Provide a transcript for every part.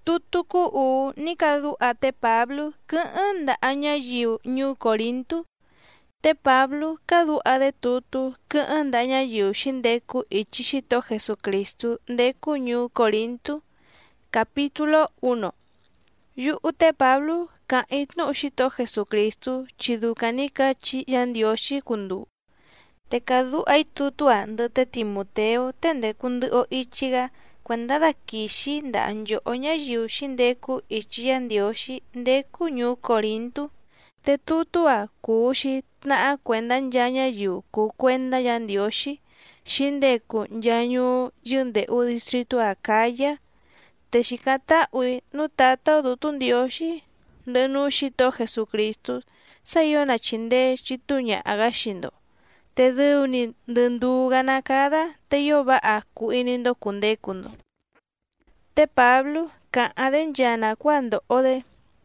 Tutuku u nikadu ate Pablo kɨ'ɨn nda'aña yiu ñuu Corinto. Te Pablo kadu ade tutu kɨ'ɨn nda'aña yiu xindeku ichi Xito Jesucristo ndeku ñuu Corinto. Capítulo 1. Yu'u te Pablo ka'in tnu'u Xito Jesucristo chidukani kachi Yandioxi kundu. Te kadu'ai tutua ndɨ te Timoteo te ndeku ndɨ'ɨ ichiga kuenda dakixi nda'a nyo'o ñayiu xindeku ichi Yandioxi ndeku ñuu Corinto. Te tutua kuuxi tna'a kuenda nya ñayiu kuu kuenda Yandioxi xindeku nya ñuu yɨnde'u distritu Acaya. Te xikata'ui nu Tata Dutu Ndioxi ndɨ'ɨ nu Xito Jesucristo sayo nachindee chituña'aga xindo. Te dɨuni ndɨnduga nakada te iyo va'a ku inindo kundekundo. Te Pablo ka'ade nyaana kua ndo'ode.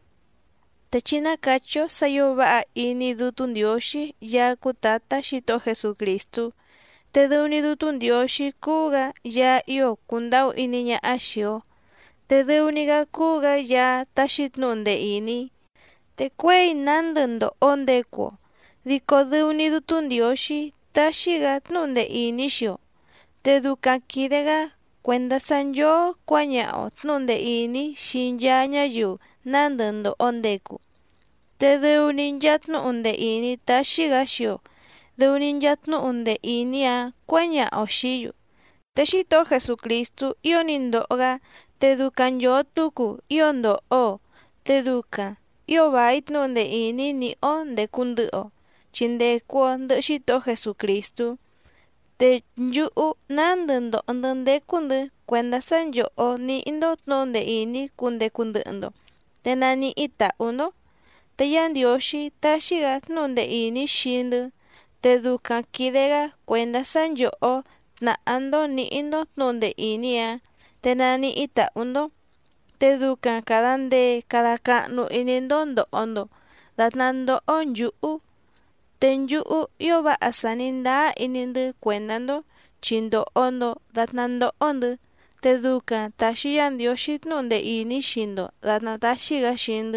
Te chinakachyo sayo va'a ini Dutu Ndioxi yaku Tata Xito Jesucristo. Te dɨuni Dutu Ndioxi kuuga ya iyo kunda'u ini ña'a xio. Te dɨuniga kuuga ya taxitnu'u nde'ini. Te kue'i nandɨ ndo'o ndekuo diko dɨuni Dutu Ndioxi taxiga tnu'u nde'ini xio. Te duka kidega kuenda sa Nyo'o kuaña'o tnu'u nde'ini xi nya ñayiu nandɨ ndo'o ndeku. Te dɨuni nya tnu'u nde'ini taxiga xio. Dɨuni nya tnu'u nde'ini'a kuaña'o xiyu. Te Xito Jesucristo iyo ni ndo'oga te duka Nyo'o tuku iyo ndo'o. Te duka iyo vai tnu'u nde'ini ni'o ndeku ndɨ'ɨ chindekuo ndɨ'ɨ Xito Jesucristo. Te nyu'u nandɨ ndo'ondɨ ndekundɨ kuenda sa nyo'o ni'indo tnu'u nde'ini kundeku ndɨ'ɨndo. Te nani'i ta'undo. Te Yandioxi taxiga tnu'u nde'ini xindɨ. Te duka kidega kuenda sa nyo'o tna'ando ni'indo tnu'u nde'ini'a te nani'i ta'undo. Te duka kada ndee kada ka'nu inindo ndo'ondo datna ndo'o nyu'u. Te nyu'u iyo va'a sanindaa inindɨ kuendando chi ndo'ondo datna ndo'ondɨ. Te duka taxi Yandioxi tnu'u nde'ini xindo datna taxiga xindɨ.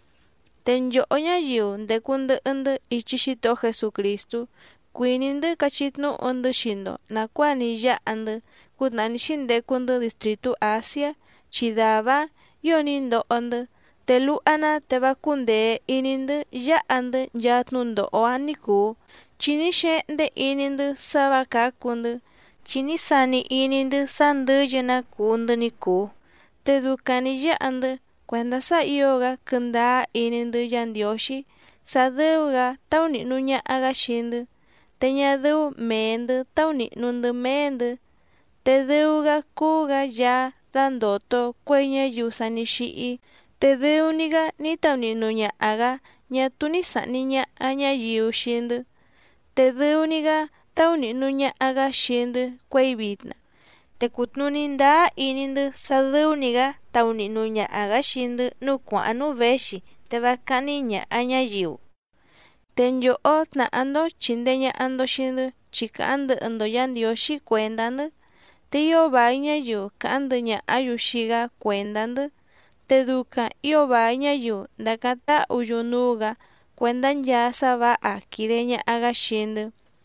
Te nyo'o ñayiu ndeku ndɨ'ɨndɨ ichi Xito Jesucristo kuinindɨ kachitnu'undɨ xindo nakua ni ya'andɨ kutna'ani xindekundɨ distritu Asia chidava iyo ni ndo'ondɨ. Te lu'ana te vakundee inindɨ ya'andɨ nyatnu ndo'o'a nikuu chi ni xe'nde inindɨ sa vakakundɨ chi ni sani inindɨ sa ndɨyɨ nakundɨ nikuu. Te duka ni ya'andɨ kuenda sa iyoga kɨndaa inindɨ Yandioxi sa dɨuga tauni'nu ña'aga xindɨ. Te ñadɨu meendɨ tauni'nundɨ meendɨ. Te dɨuga kuuga ya dandoto kue ñayiu sani xi'i. Te dɨuniga ni tauni'nu ña'aga ñatu ni sa'ni ña'a ñayiu xindɨ. Te dɨuniga tauni'nu ña'aga xindɨ kue'i vitna. Te kutnuni ndaa inindɨ sa dɨuniga tauni'nu ña'aga xindɨ nu kua'an nu vexi te vaka'ni ña'a ñayiu. Te nyo'o tna'ando chindeña'ando xindɨ chi ka'an ndɨ'ɨndo Yandioxi kuendandɨ. Te iyo vai ñayiu ka'an ndɨ ña'ayu xiga kuendandɨ. Te duka iyo vai ñayiu ndakata'uyu nuuga kuenda nyaa sa va'a kideña'aga xindɨ.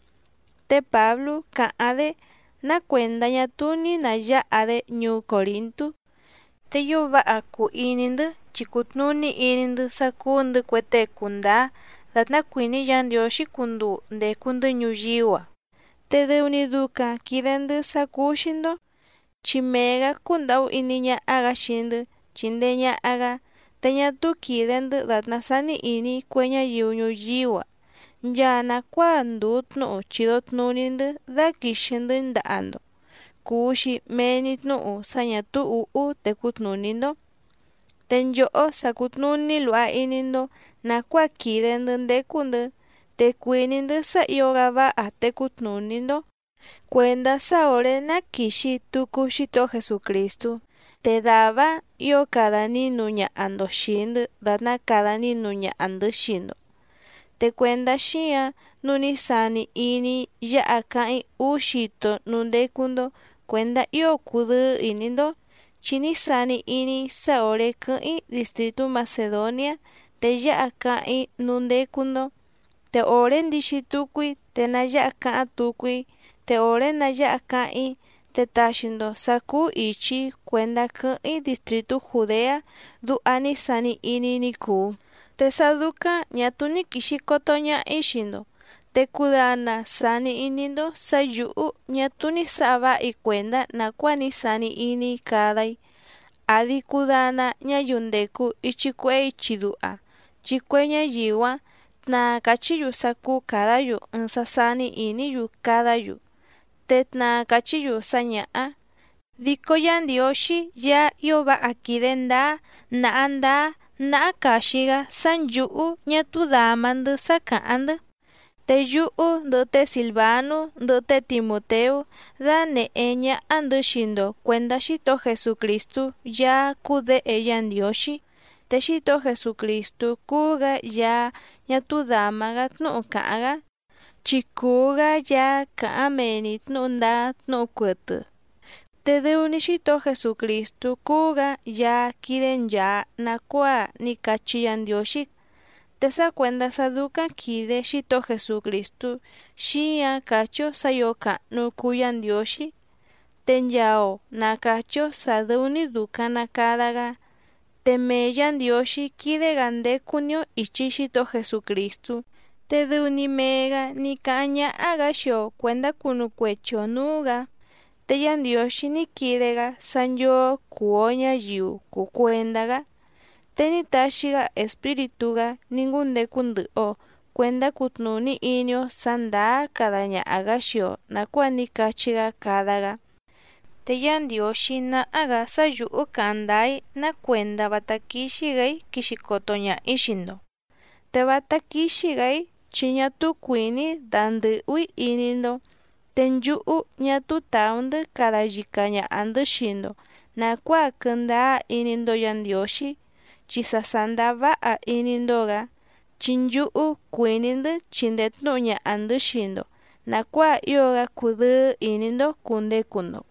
Te Pablo ka'ade nakuenda ñatu ni naya'ade ñuu Corinto. Te iyo va'a ku inindɨ chi kutnuni inindɨ sa kuundɨ kue tee kundaa datna kuini Yandioxi kundu ndekundɨ ñuyiu‑a. Te dɨuni duka kidendɨ sa kuuxindo chi meega kunda'u ini ña'aga xindɨ chindeña'aga te ñatu kidendɨ datna sani ini kue ñayiu ñuyiu‑a. Yaa nakua nduu tnu'u chido tnunindɨ dakixindɨ nda'ando kuuxi meeni tnu'u sa ñatu u'u te kutnunindo. Te nyo'o sakutnuni lu'a inindo nakua kidendɨ ndekundɨ te kuinindɨ sa iyoga va'a te kutnunindo kuenda sa ore nakixi tuku Xito Jesucristo. Te dava iyo kada ninu ña'ando xindɨ datna kada ninu ña'andɨ xindo. Te kuenda xi'a nuni sani ini ya'a ka'in uu xito nu ndekundo kuenda iyo kudɨɨ inindo chini sani ini sa ore kɨ'ɨn distritu Macedonia te ya'a ka'in nu ndéku-ndo, te ore ndixi tukuí te na ya'a ka'an tukuí, te ore na ya'a ka'in te taxi-ndo sakú ichi kuenda kɨ'ɨn distritu Judea du'a ni sani ini kuu. Te sa dukan ñatu ni kixi koto ña'i xii-ndo, te kudana sani ini-ndo sa yu'u ñatu ni sa'a va'i kuenda nakua'a ni sani ini kadai. Adi kudana ñayiu ndeku ichi ku'e ichi du'a, chi kue ñayiu-a tnaa kachiyu sakú kadayu ɨɨn sasani iniyu kadayu, te tnaa kachiyu sa ña'a. Diko Yá Ndióxi ya io va'a kide ndaa, na'a kaxi-ga sa nyu'u ñatu dama-ndɨ́ sa ka'an-ndɨ́. Te yu'u ndɨ'ɨ te Silvanu ndɨ'ɨ te Timoteu da ne'e ña'a-ndɨ́ xii-ndo kuenda Xíto'o Jesucristu ya kuu De'e Yá Ndióxi. Te Xíto'o Jesucristu kuu-ga ya ñatu dama-ga tnu'u ka'an-ga, chi kuu-ga ya ka'an mee-ni tnu'u ndaa tnu'u kuɨtɨ. Te dɨu-ni Xíto'o Jesucristu kuu-ga ya kide nchaa nakua'a ni kachi Yá Ndióxi. Te sa kuenda sa dukan kide Xíto'o Jesucristu xían kachio sa io ka'nu kuu Yá Ndióxi, te nchao na kachio sa dɨu-ni dukan na kada-ga, te mee Yá Ndióxi kide-ga ndéku-nio ichi Xíto'o Jesucristu, te dɨu-ni mee-ga ni ka'an ña'a-ga xio kuenda kunukuechio nuu-ga. Te Yá Ndióxi ni kide-ga sa nchoo kuu-o ñayiu kuu kuenda-ga, te ni taxi-ga Espíritu-ga ni nkundeku ndɨ'ɨ-o kuenda kutnuni ini-o sa ndaa kada ña'a-ga xio nakua'a ni kachi-ga kada-ga. Te Yá Ndióxi na'a-ga sa yu'u ka'an ndai na kuenda vata kixi-gai kixi koto ña'i xii-ndo, te vata kixi-gai chi ñatu kuini dandɨ'vi ini-ndo, te nyu'u ñatu tau-ndɨ́ kada yika ña'a-ndɨ́ xii-ndo nakua'a kɨndaa ini-ndo Yá Ndióxi, chi sa sanda va'a ini-ndo-ga, chi nyu'u kuini-ndɨ́ chindee tnu'u ña'a-ndɨ́ xii-ndo nakua'a io-ga kudɨɨ ini-ndo kundeku-ndo.